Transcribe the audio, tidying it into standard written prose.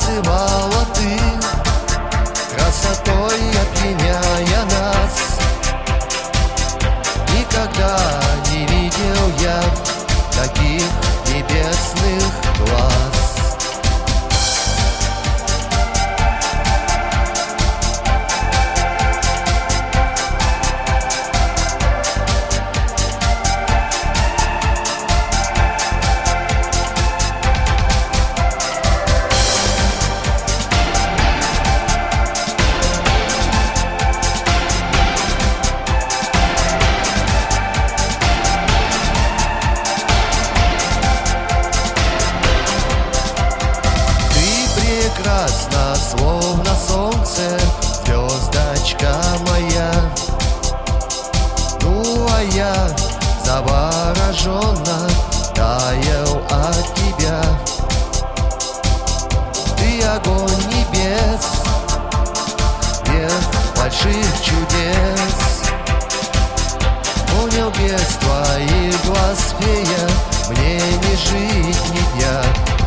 танцевала ты, красотой опьяняя нас. Никогда не видел я таких небесных глаз. Прекрасно, словно солнце, звездочка моя. Ну а я завороженно таял от тебя. Ты огонь небес, верх больших чудес. Понял без твоих глаз, фея, мне не жить ни дня.